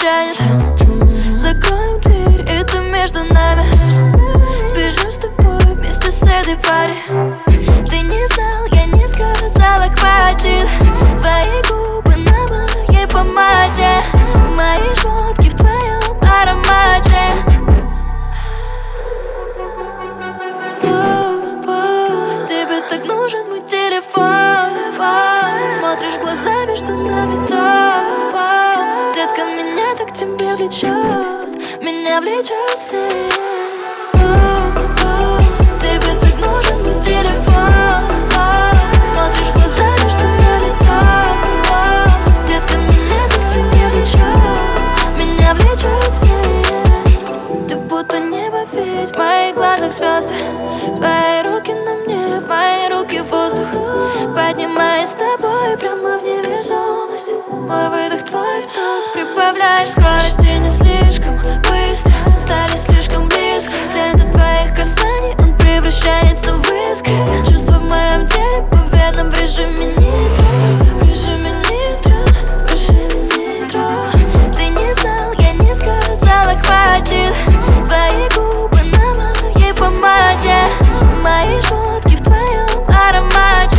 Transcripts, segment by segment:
тянет. Закроем дверь, это между нами. Сбежим с тобой вместе с этой парой. Ты не знал, я не сказала, хватит. Твои губы на моей помаде, мои шмотки в твоем аромате. Тебе так нужен мой телефон. Смотришь глазами, что нами то. Детка, меня так к тебе влечет, меня влечет. Тебе так нужен мой телефон. Смотришь глазами, что нами то. Детка, меня так к тебе влечет, меня влечет. Ты будто небо, ведь в моих глазах звезды. Твои руки на мне, мои руки в воздух. Поднимаясь с тобой прямо в невесомость. Мой выдох, твой вдох. Прибавляешь скорость и не слишком быстро. Стали слишком близко. След от твоих касаний, он превращается в искры. Чувства в моем теле по венам в режиме нитро. В режиме нитро, в режиме нитро. Ты не знал, я не сказала, хватит. Твои губы на моей помаде, мои шмотки в твоем аромате.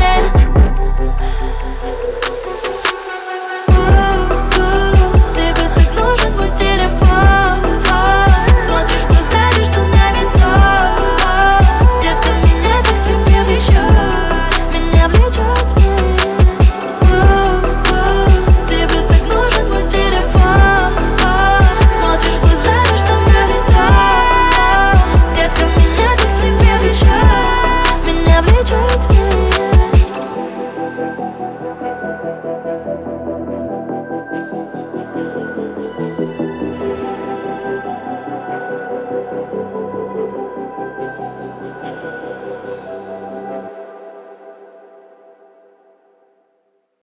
Тебе так нужен мой телефон. Смотришь глазами, что нами то. Детка, меня так к тебе влечет, меня влечет. Тебе так нужен мой телефон. Смотришь глазами, что нами то. Детка, меня так к тебе влечет, меня влечет.